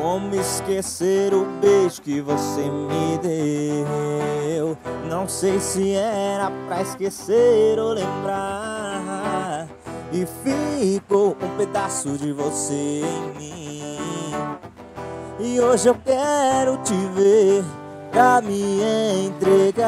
Como esquecer o beijo que você me deu? Não sei se era pra esquecer ou lembrar, e ficou um pedaço de você em mim. E hoje eu quero te ver pra me entregar.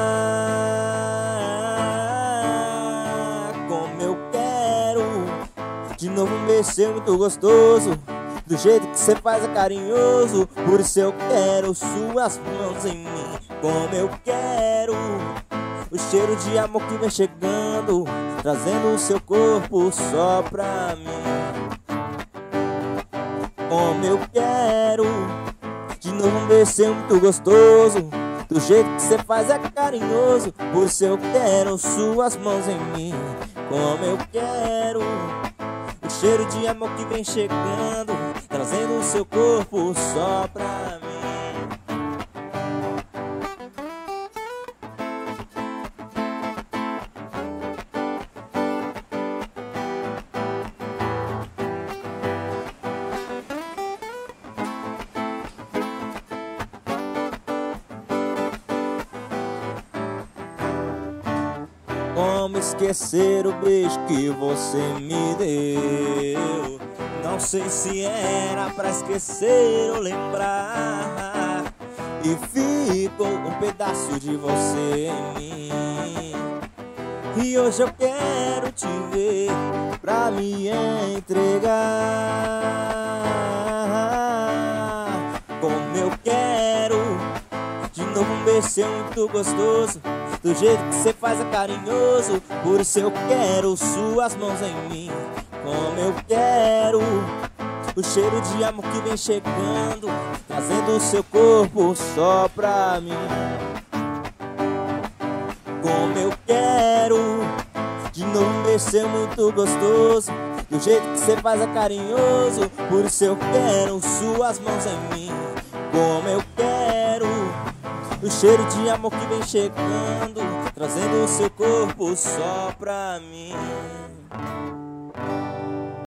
Como eu quero de novo um beijo seu muito gostoso, do jeito que cê faz é carinhoso. Por isso eu quero suas mãos em mim. Como eu quero o cheiro de amor que vem chegando, trazendo o seu corpo só pra mim. Como eu quero de novo um beijo seu muito gostoso, do jeito que cê faz é carinhoso. Por isso eu quero suas mãos em mim. Como eu quero o cheiro de amor que vem chegando, trazendo o seu corpo só pra mim. Como esquecer o beijo que você me deu? Não sei se era pra esquecer ou lembrar, e ficou um pedaço de você em mim. E hoje eu quero te ver pra me entregar. Como eu quero de novo um beijo seu muito gostoso, do jeito que cê faz é carinhoso. Por isso eu quero suas mãos em mim. Como eu quero o cheiro de amor que vem chegando, trazendo o seu corpo só pra mim. Como eu quero de novo um beijo seu muito gostoso, do jeito que cê faz é carinhoso. Por isso eu quero suas mãos em mim. Como eu quero o cheiro de amor que vem chegando, trazendo o seu corpo só pra mim.